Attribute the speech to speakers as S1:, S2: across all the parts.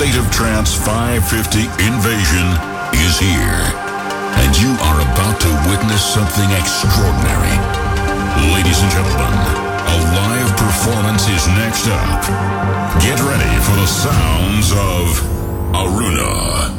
S1: State of Trance 550 invasion is here, and you are about to witness something extraordinary. Ladies and gentlemen, a live performance is next up. Get ready for the sounds of Aruna.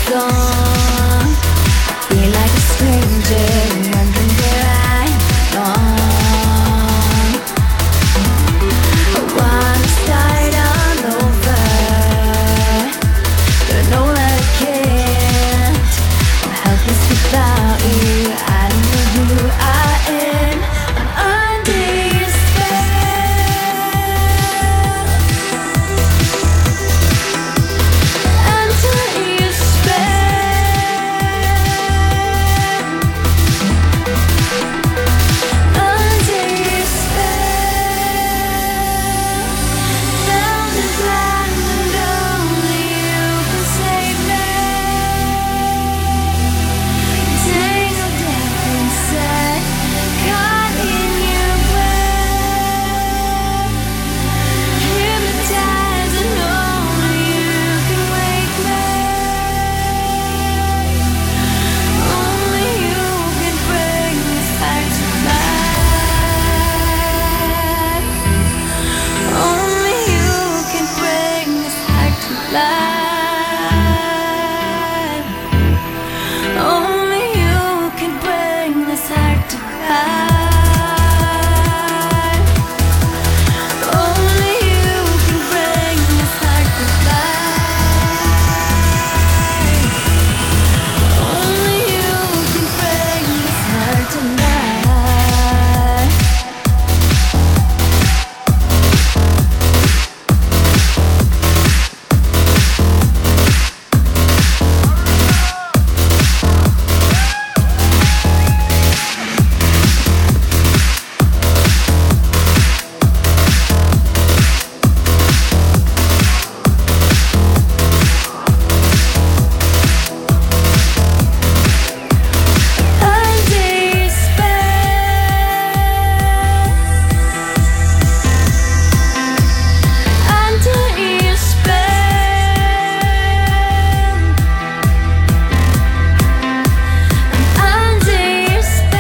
S2: song. Feel like a stranger, wondering where I belong. I wanna start all over, but I know that I can't. I'm helpless without you. I don't know who I am. I'm under your spell. Under your spell. Under your spell. Down the blind and only you can save me. Tangled up inside, caught in your web. Hypnotized and only you can wake me. Only you can bring this back to life. Only you can bring this back to life. Only you can bring this back to life. Only you can bring this back to life. Only you can bring this back to life. Under your spell. Under your spell. I'm under your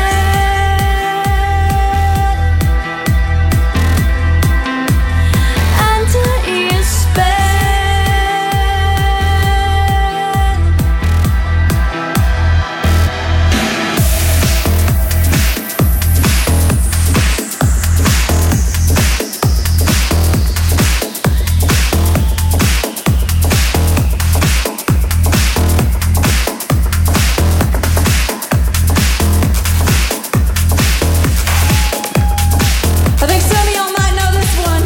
S2: spell. Under your spell. I think some of y'all might know this one.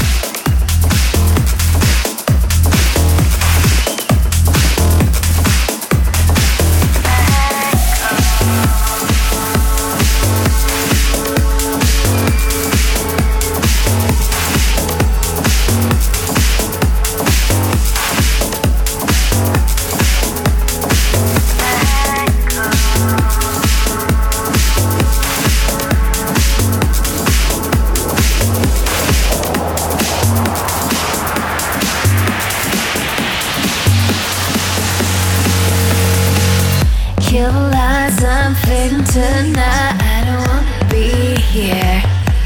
S2: Kill the lies I'm fading tonight. I don't wanna be here.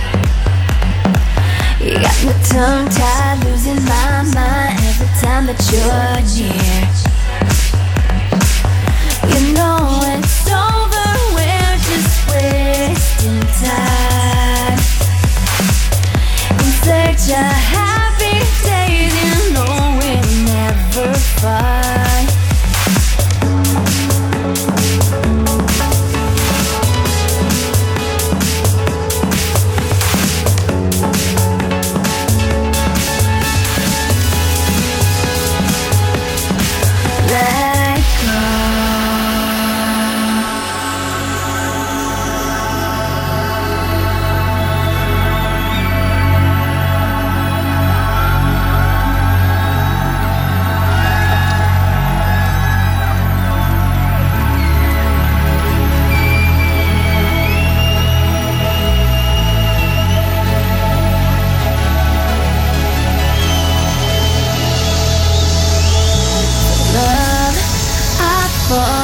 S2: You got me tongue-tied, losing my mind every time that you're near. You know it's over, we're just wasting time. In search of happy days, you know we'll never find. Let go. Love, I fall.